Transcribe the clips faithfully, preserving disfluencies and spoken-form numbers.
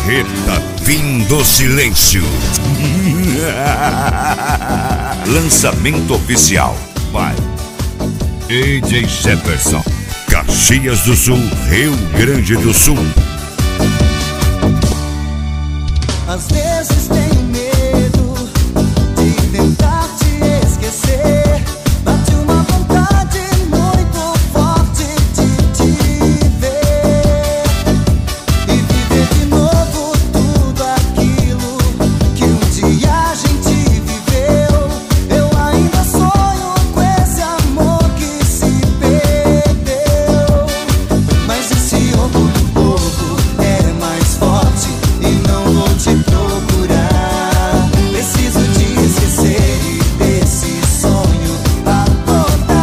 Carreta Fim do Silêncio. Lançamento oficial. Vai. A J Jefferson. Caxias do Sul, Rio Grande do Sul. Às vezes tenho medo de tentar te esquecer. Bate uma vontade muito forte de te ver e viver de novo tudo aquilo que um dia a gente viveu. Eu ainda sonho com esse amor que se perdeu. Mas esse orgulho bobo é mais forte e não vou te procurar. Preciso te esquecer e desse sonho acordar.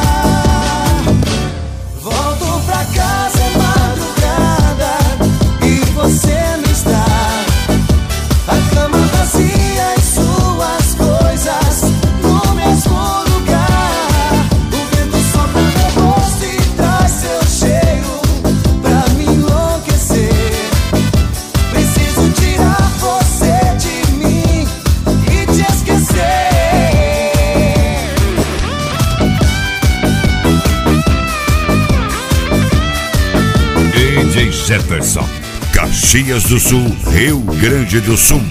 Volto pra casa é madrugada e você não está. A cama vazia e suas coisas no mesmo lugar. O vento sopra meu rosto e traz seu cheiro pra me enlouquecer. Preciso tirar você de mim e te esquecer. A J Jefferson. Caxias do Sul, Rio Grande do Sul.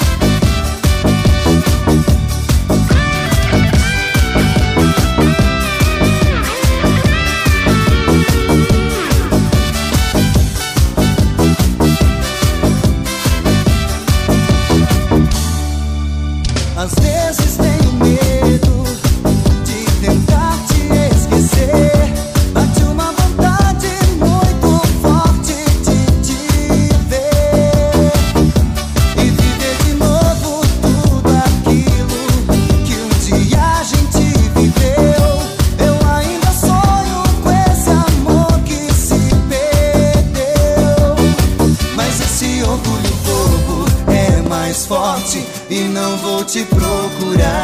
Às vezes tenho medo de tentar te esquecer. Bate uma vontade muito forte de te ver e viver de novo tudo aquilo que um dia a gente viveu. Eu ainda sonho com esse amor que se perdeu. Mas esse orgulho bobo é mais forte e não vou te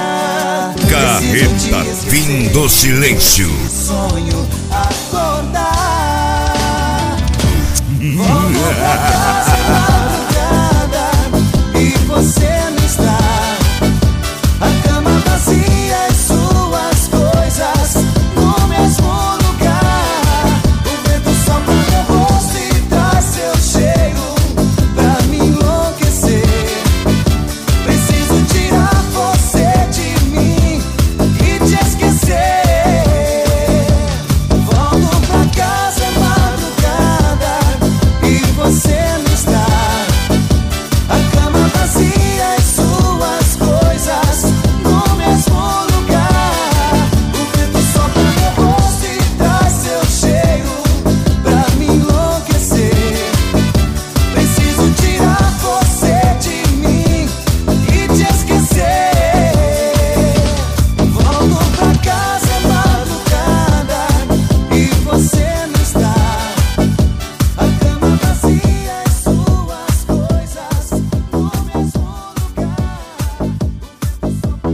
procurar. Preciso te Carreta esquecer Fim do Silêncio. e sonho acordar.